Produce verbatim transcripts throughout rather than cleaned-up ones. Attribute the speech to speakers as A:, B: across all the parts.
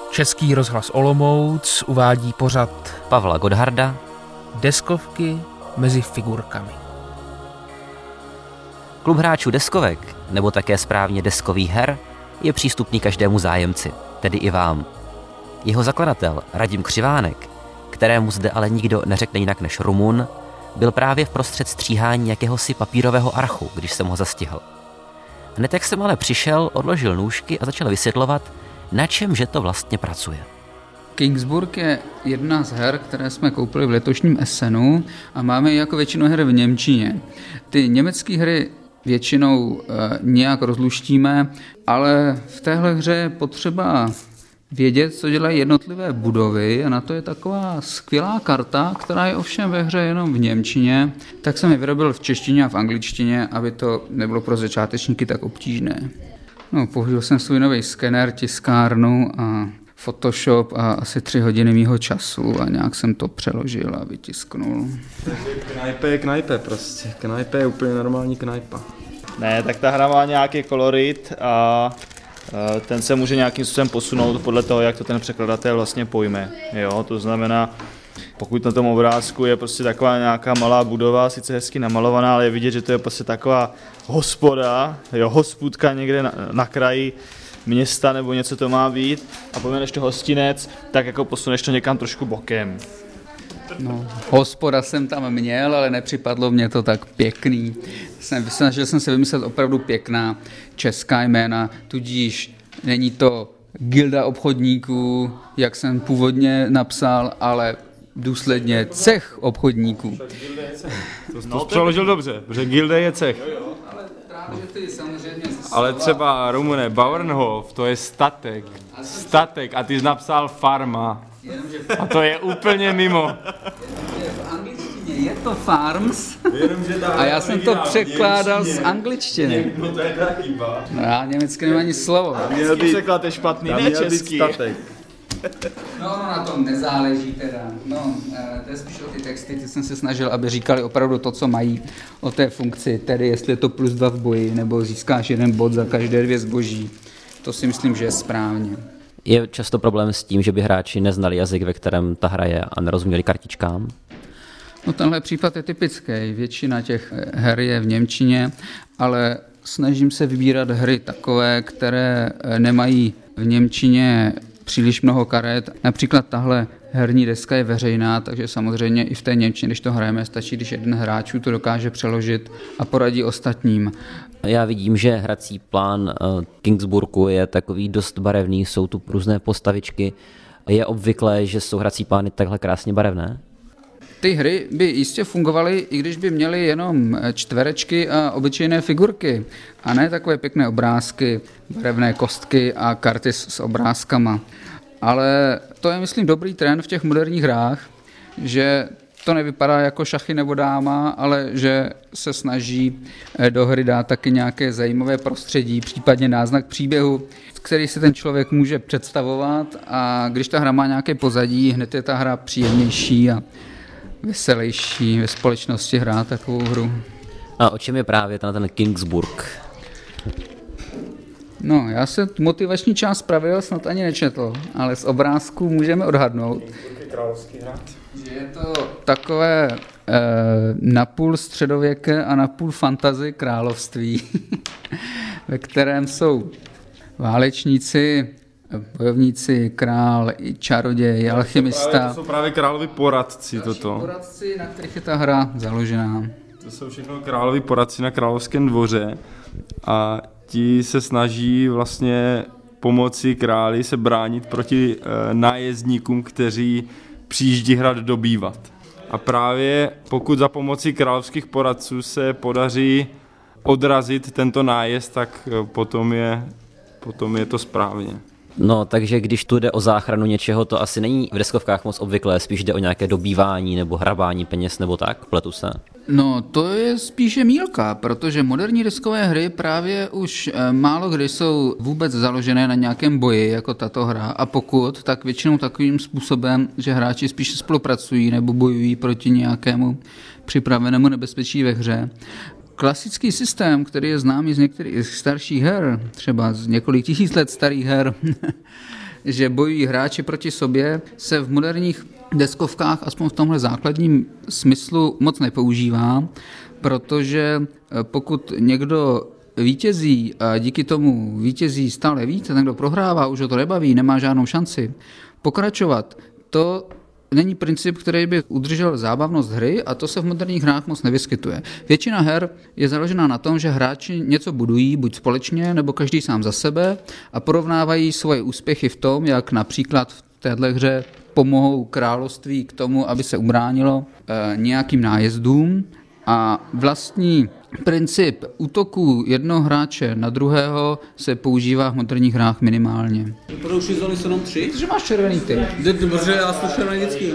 A: Český rozhlas Olomouc uvádí pořad
B: Pavla Godharda
A: Deskovky mezi figurkami.
B: Klub hráčů deskovek, nebo také správně deskových her, je přístupný každému zájemci, tedy i vám. Jeho zakladatel Radim Křivánek, kterému zde ale nikdo neřekne jinak než Rumun, byl právě v prostřed stříhání jakéhosi papírového archu, když jsem ho zastihl. Hned jak jsem ale přišel, odložil nůžky a začal vysvětlovat, na čemže to vlastně pracuje.
C: Kingsburg je jedna z her, které jsme koupili v letošním Essenu a máme jako většinu her v němčině. Ty německé hry většinou e, nějak rozluštíme, ale v téhle hře je potřeba vědět, co dělají jednotlivé budovy a na to je taková skvělá karta, která je ovšem ve hře jenom v němčině, tak jsem ji vyrobil v češtině a v angličtině, aby to nebylo pro začátečníky tak obtížné. No, použil jsem svůj nový skener, tiskárnu a Photoshop a asi tři hodiny mýho času a nějak jsem to přeložil a vytisknul.
D: Takže knajpe je knajpe prostě. Knajpe je úplně normální knajpa.
E: Ne, tak ta hra má nějaký kolorit a ten se může nějakým způsobem posunout podle toho, jak to ten překladatel vlastně pojme. Jo, to znamená, pokud na tom obrázku je prostě taková nějaká malá budova, sice hezky namalovaná, ale je vidět, že to je prostě taková hospoda, jo, hospůdka někde na, na kraji města nebo něco to má být a pojmeneš to hostinec, tak jako posuneš to někam trošku bokem.
C: No, hospoda jsem tam měl, ale nepřipadlo mě to tak pěkný. Jsem, snažil jsem se vymyslet opravdu pěkná česká jména, tudíž není to gilda obchodníků, jak jsem původně napsal, ale důsledně cech obchodníků.
D: To, to přeložil dobře, protože gilda je cech. Ale třeba, Rumune, Bauernhof, to je statek, statek a ty jsi napsal farma. A to je úplně mimo.
C: V angličtině je to farms a já jsem to překládal z angličtiny.
D: No to je ta chyba.
C: No já německy nemám ani slovo.
E: Měl překlad je špatný, ne český.
C: No, no, na tom nezáleží teda. No, to je spíš o ty texty, ty jsem se snažil, aby říkali opravdu to, co mají o té funkci, tedy jestli je to plus dva v boji, nebo získáš jeden bod za každé dvě zboží. To si myslím, že je správně.
B: Je často problém s tím, že by hráči neznali jazyk, ve kterém ta hra je a nerozuměli kartičkám?
C: No, tenhle případ je typický. Většina těch her je v němčině, ale snažím se vybírat hry takové, které nemají v němčině příliš mnoho karet. Například tahle herní deska je veřejná, takže samozřejmě i v té němčině, když to hrajeme, stačí, když jeden hráčů to dokáže přeložit a poradí ostatním.
B: Já vidím, že hrací plán Kingsburgu je takový dost barevný, jsou tu různé postavičky. Je obvyklé, že jsou hrací plány takhle krásně barevné?
C: Ty hry by jistě fungovaly, i když by měly jenom čtverečky a obyčejné figurky, a ne takové pěkné obrázky, barevné kostky a karty s obrázkama. Ale to je, myslím, dobrý trend v těch moderních hrách, že to nevypadá jako šachy nebo dáma, ale že se snaží do hry dát taky nějaké zajímavé prostředí, případně náznak příběhu, který si ten člověk může představovat, a když ta hra má nějaké pozadí, hned je ta hra příjemnější a veselější ve společnosti hrát takovou hru.
B: A o čem je právě ten, ten Kingsburg?
C: No, já se motivační část pravidel snad ani nečetl, ale z obrázků můžeme odhadnout, že je to takové e, napůl středověké a napůl fantasy království, ve kterém jsou válečníci, bojovníci, král, i čaroděj, alchymista.
D: To jsou právě královi poradci toto.
C: Poradci, na kterých je ta hra založená.
D: To jsou všechno královi poradci na královském dvoře a ti se snaží vlastně pomoci králi se bránit proti e, nájezdníkům, kteří přijíždí hrad dobývat. A právě pokud za pomoci královských poradců se podaří odrazit tento nájezd, tak potom je, potom je to správně.
B: No, takže když tu jde o záchranu něčeho, to asi není v deskovkách moc obvyklé, spíš jde o nějaké dobývání nebo hrabání peněz nebo tak, pletu se?
C: No, to je spíše mýlka, protože moderní deskové hry právě už málo kdy jsou vůbec založené na nějakém boji, jako tato hra, a pokud, tak většinou takovým způsobem, že hráči spíše spolupracují nebo bojují proti nějakému připravenému nebezpečí ve hře. Klasický systém, který je známý z některých starších her, třeba z několik tisíc let starých her, že bojují hráči proti sobě, se v moderních deskovkách, aspoň v tomhle základním smyslu, moc nepoužívá, protože pokud někdo vítězí a díky tomu vítězí stále více, ten, kdo prohrává, už ho to nebaví, nemá žádnou šanci pokračovat, to není princip, který by udržel zábavnost hry a to se v moderních hrách moc nevyskytuje. Většina her je založena na tom, že hráči něco budují, buď společně, nebo každý sám za sebe a porovnávají svoje úspěchy v tom, jak například v této hře pomohou království k tomu, aby se ubránilo e, nějakým nájezdům a vlastní princip útoku jednoho hráče na druhého se používá v moderních hrách minimálně.
F: Prodlouží zóny jsou jenom tři?
C: Že máš červený ty.
F: Dobře, já jsem červený vždycky.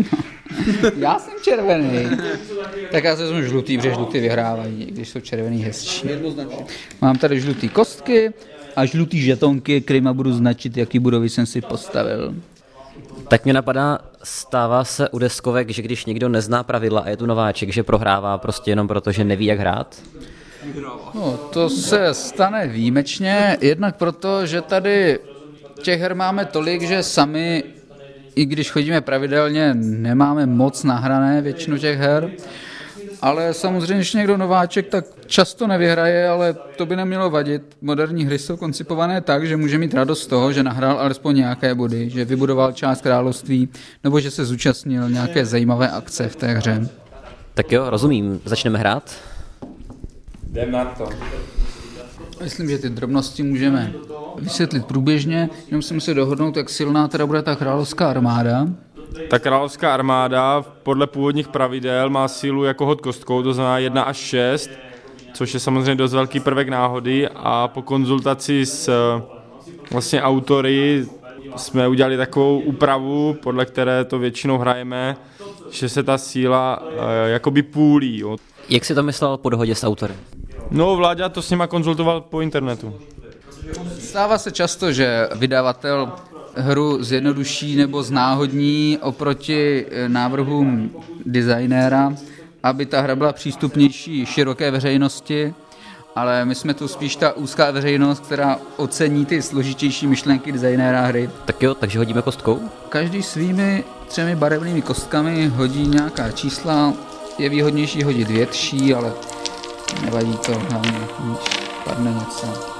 C: Já jsem červený. Tak já jsem žlutý, protože žlutý vyhrávají, když jsou červený hezčí.
F: Jednoznačně.
C: Mám tady žlutý kostky a žlutý žetonky, kterýma budu značit, jaký budovy jsem si postavil.
B: Tak mě napadá, stává se u deskovek, že když někdo nezná pravidla a je tu nováček, že prohrává prostě jenom proto, že neví, jak hrát?
C: No, to se stane výjimečně, jednak proto, že tady těch her máme tolik, že sami, i když chodíme pravidelně, nemáme moc nahrané většinu těch her, ale samozřejmě, když někdo nováček, tak často nevyhraje, ale to by nemělo vadit. Moderní hry jsou koncipované tak, že může mít radost z toho, že nahrál alespoň nějaké body, že vybudoval část království, nebo že se zúčastnil nějaké zajímavé akce v té hře.
B: Tak jo, rozumím. Začneme hrát?
D: Jdem na to.
C: Myslím, že ty drobnosti můžeme vysvětlit průběžně, jenom si musíme dohodnout, jak silná teda bude ta královská armáda.
D: Ta královská armáda podle původních pravidel má sílu jako hod kostkou, to znamená jedna až šest, což je samozřejmě dost velký prvek náhody a po konzultaci s vlastně autory jsme udělali takovou úpravu, podle které to většinou hrajeme, že se ta síla e, jakoby půlí. Jo.
B: Jak jsi to myslel po dohodě s autory?
D: No, Vláďa to s nima konzultoval po internetu.
C: Stává se často, že vydavatel hru zjednoduší nebo znáhodní oproti návrhům designéra, aby ta hra byla přístupnější široké veřejnosti, ale my jsme tu spíš ta úzká veřejnost, která ocení ty složitější myšlenky designéra hry.
B: Tak jo, takže hodíme kostkou?
C: Každý svými třemi barevnými kostkami hodí nějaká čísla, je výhodnější hodit větší, ale nevadí to, hlavně níž padne něco.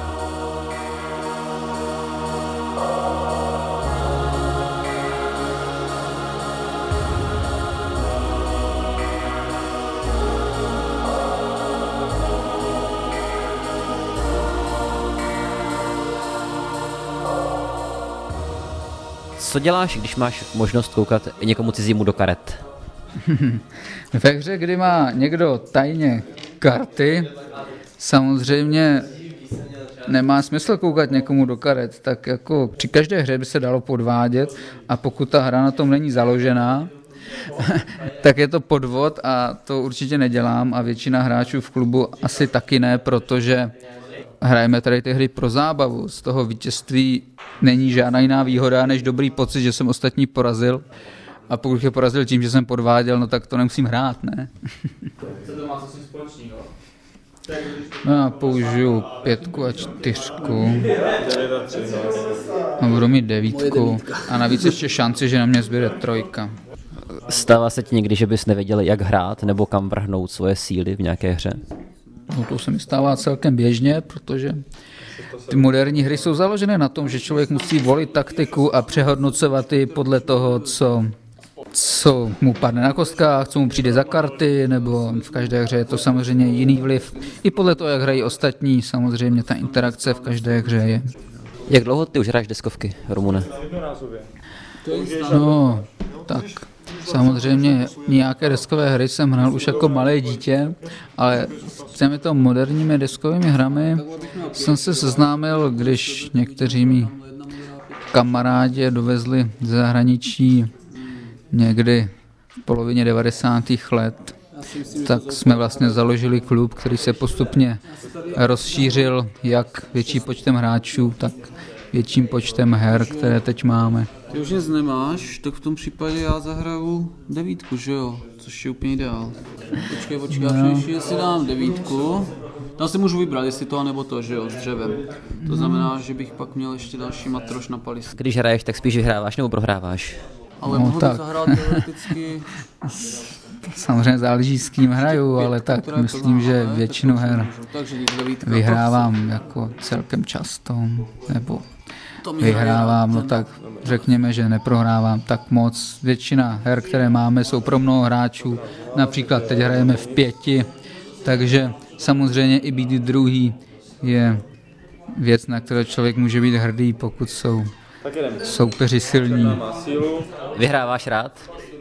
B: Co děláš, když máš možnost koukat někomu cizímu do karet?
C: Ve hře, kdy má někdo tajně karty, samozřejmě nemá smysl koukat někomu do karet, tak jako při každé hře by se dalo podvádět a pokud ta hra na tom není založená, tak je to podvod a to určitě nedělám a většina hráčů v klubu asi taky ne, protože hrajeme tady ty hry pro zábavu. Z toho vítězství není žádná jiná výhoda, než dobrý pocit, že jsem ostatní porazil. A pokud je porazil tím, že jsem podváděl, no tak to nemusím hrát, ne?
F: Co to má co společného?
C: No já použiju pětku a čtyřku. A budu mít devítku. A navíc ještě šanci, že na mě zbyde trojka.
B: Stává se ti někdy, že bys nevěděl, jak hrát nebo kam vrhnout svoje síly v nějaké hře?
C: No to se mi stává celkem běžně, protože ty moderní hry jsou založené na tom, že člověk musí volit taktiku a přehodnocovat ji podle toho, co, co mu padne na kostkách, co mu přijde za karty, nebo v každé hře je to samozřejmě jiný vliv. I podle toho, jak hrají ostatní, samozřejmě ta interakce v každé hře je.
B: Jak dlouho ty už hraješ deskovky, Romune?
C: No, tak samozřejmě nějaké deskové hry jsem hrál už jako malé dítě, ale s těmito moderními deskovými hrami jsem se seznámil, když někteří mý kamarádi dovezli ze zahraničí někdy v polovině devadesátých let, tak jsme vlastně založili klub, který se postupně rozšířil jak větším počtem hráčů, tak větším počtem her, které teď máme.
F: Ty už nic nemáš, tak v tom případě já zahraju devítku, že jo? Což je úplně ideál. Počkej, počkej, já přemýšlím, jestli dám devítku. Tam si můžu vybrat, jestli to nebo to, že jo, s dřevem. To znamená, že bych pak měl ještě další matroš na palisku.
B: Když hraješ, tak spíš vyhráváš nebo prohráváš?
F: Ale
C: No,
F: mohu
C: tak.
F: zahrát teoreticky...
C: Samozřejmě záleží s kým hraju, ale tak
F: která je
C: myslím,
F: plná,
C: že
F: ale
C: většinu
F: tak to
C: her
F: můžu. Takže někdo devítka,
C: vyhrávám jako celkem často, nebo
F: to mi hraje
C: vyhrávám, no
F: ten-
C: tak řekněme, že neprohrávám tak moc. Většina her, které máme, jsou pro mnoho hráčů, například teď hrajeme v pěti, takže samozřejmě i být druhý je věc, na kterou člověk může být hrdý, pokud jsou soupeři silní.
B: Vyhráváš rád?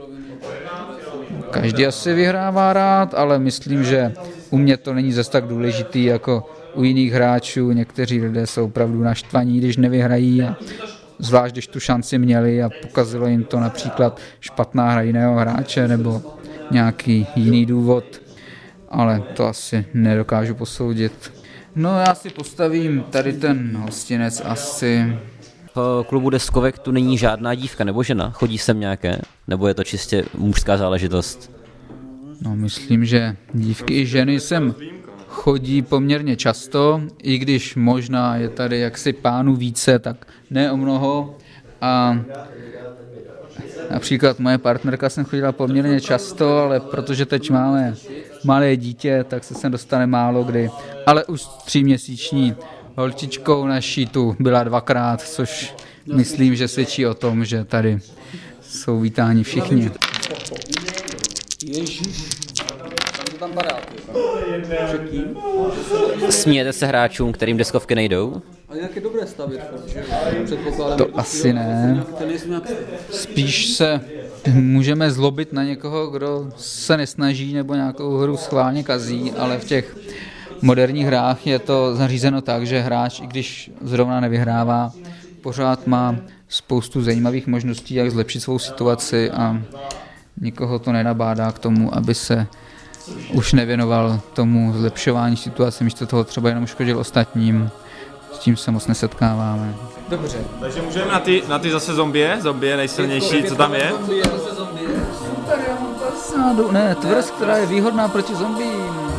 C: Každý asi vyhrává rád, ale myslím, že u mě to není zas tak důležitý jako u jiných hráčů. Někteří lidé jsou opravdu naštvaní, když nevyhrají, a zvlášť když tu šanci měli a pokazilo jim to například špatná hra jiného hráče nebo nějaký jiný důvod, ale to asi nedokážu posoudit. No já si postavím tady ten hostinec asi.
B: V klubu deskovek tu není žádná dívka nebo žena? Chodí sem nějaké? Nebo je to čistě mužská záležitost?
C: No myslím, že dívky i ženy sem chodí poměrně často, i když možná je tady jaksi pánů více, tak ne o mnoho. A například moje partnerka sem chodila poměrně často, ale protože teď máme malé dítě, tak se sem dostane málo kdy. Ale už tříměsíční holčičkou naší tu byla dvakrát, což myslím, že svědčí o tom, že tady jsou vítáni všichni.
F: Ježíš, tak to tam padá. Předtím.
B: Smějete se hráčům, kterým deskovky nejdou?
F: A jak je dobré stavět furt, že jo? Předpokládám,
C: To
F: že
C: asi ne.
F: Ten nejsem nějak...
C: Spíš se můžeme zlobit na někoho, kdo se nesnaží nebo nějakou hru schválně kazí, ale v těch moderních hrách je to zařízeno tak, že hráč, i když zrovna nevyhrává, pořád má spoustu zajímavých možností, jak zlepšit svou situaci, a nikoho to nenabádá k tomu, aby se už nevěnoval tomu zlepšování situace, místo toho třeba jenom škodil ostatním. S tím se moc nesetkáváme.
F: Dobře.
D: Takže můžeme na ty, na ty zase zombie, zombie nejsilnější, co tam je.
C: Super, já mám pasádu. Ne, tvrz, která je výhodná proti zombím.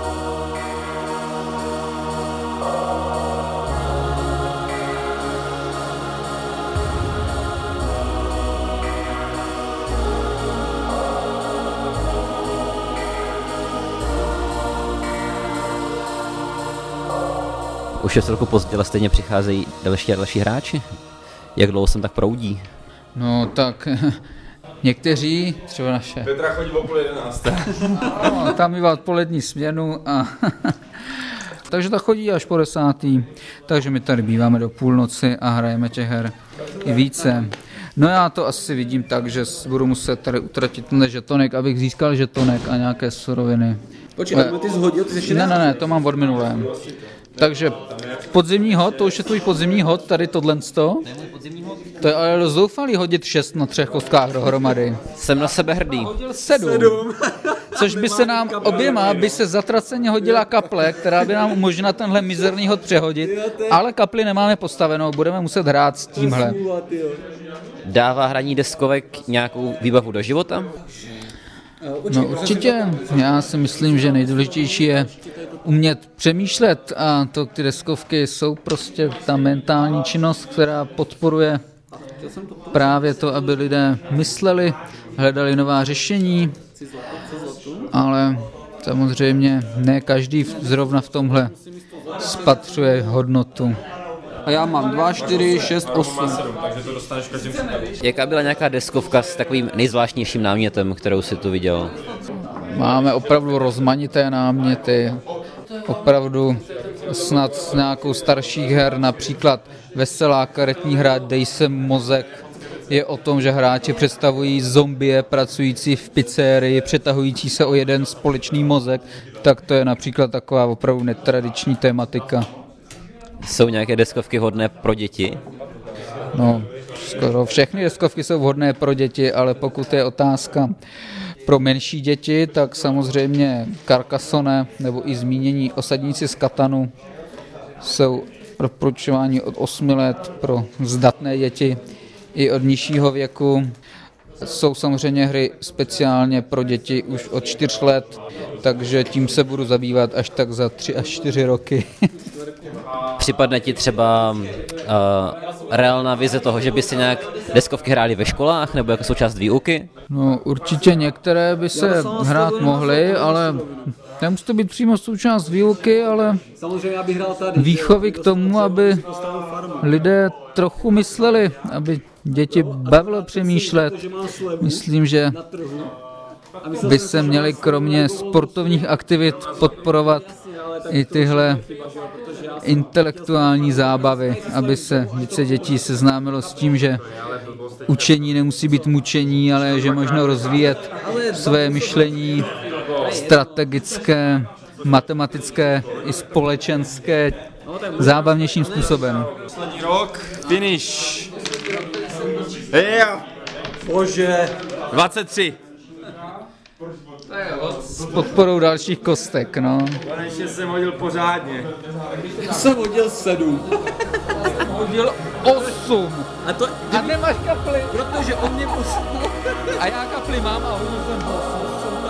B: Už je celku pozdě, ale stejně přicházejí další a další hráči. Jak dlouho sem tak proudí?
C: No tak někteří, třeba naše.
D: Petra chodí o půl jedenácté.
C: No, tam bývá odpolední směnu a takže ta chodí až po desátý. Takže my tady býváme do půlnoci a hrajeme těch her i více. No já to asi vidím tak, že budu muset tady utratit ten žetonek, abych získal žetonek a nějaké suroviny.
F: Počkej, ale ty zhodil, ty ještě
C: Ne, ne, ne, to mám od minulém. Takže podzimní hod, to už je tvůj podzimní hod, tady tohle sto. To je ale dost zoufalý hodit šest na třech kostkách dohromady.
B: Jsem na sebe hrdý.
C: Sedm. Což by se nám oběma by se zatraceně hodila kaple, která by nám umožnila tenhle mizerný hod přehodit, ale kapli nemáme postavenou, budeme muset hrát s tímhle.
B: Dává hraní deskovek nějakou výbavu do života?
C: No určitě, já si myslím, že nejdůležitější je umět přemýšlet, a to ty deskovky jsou prostě ta mentální činnost, která podporuje právě to, aby lidé mysleli, hledali nová řešení, ale samozřejmě ne každý zrovna v tomhle spatřuje hodnotu.
F: A já mám dva, čtyři, šest, osm.
D: Takže to dostaneš každým případě.
B: Jaká byla nějaká deskovka s takovým nejzvláštnějším námětem, kterou si tu viděl?
C: Máme opravdu rozmanité náměty, opravdu snad s nějakou starších her, například veselá karetní hra Dej sem mozek, je o tom, že hráči představují zombie pracující v pizzerii, přetahující se o jeden společný mozek, tak to je například taková opravdu netradiční tematika.
B: Jsou nějaké deskovky hodné pro děti?
C: No, skoro všechny deskovky jsou vhodné pro děti, ale pokud je otázka pro menší děti, tak samozřejmě Carcassonne nebo i zmínění Osadníci z Katanu jsou doporučováni od osmi let pro zdatné děti i od nižšího věku. Jsou samozřejmě hry speciálně pro děti už od čtyř let, takže tím se budu zabývat až tak za tři až čtyři roky.
B: Připadne ti třeba uh, reálná vize toho, že by si nějak deskovky hráli ve školách nebo jako součást výuky?
C: No určitě některé by se hrát mohly, ale nemusí to být přímo součást výuky, ale výchovy k tomu, aby lidé trochu mysleli, aby děti bavilo přemýšlet. Myslím, že by se měly kromě sportovních aktivit podporovat i tyhle intelektuální zábavy, aby se více dětí seznámilo s tím, že učení nemusí být mučení, ale že možno rozvíjet své myšlení strategické, matematické i společenské zábavnějším způsobem.
D: Poslední rok, finish. Yeah.
G: Bože.
D: dvacet tři.
C: S podporou dalších kostek, no.
D: Konečně jsem hodil pořádně.
G: Já jsem hodil sedm.
C: Hodil osm.
G: A to...
C: A nemáš kapli.
G: Protože on mě poslal.
C: A já kapli mám a hodil jsem osm.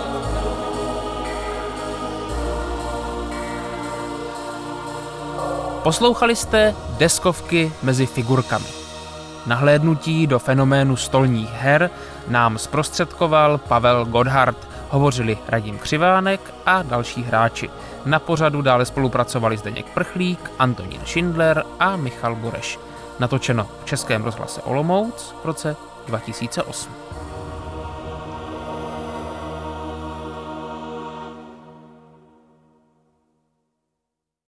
A: Poslouchali jste Deskovky mezi figurkami. Nahlédnutí do fenoménu stolních her nám zprostředkoval Pavel Godhard. Hovořili Radim Křivánek a další hráči. Na pořadu dále spolupracovali Zdeněk Prchlík, Antonín Schindler a Michal Bureš. Natočeno v Českém rozhlase Olomouc v roce dva tisíce osm.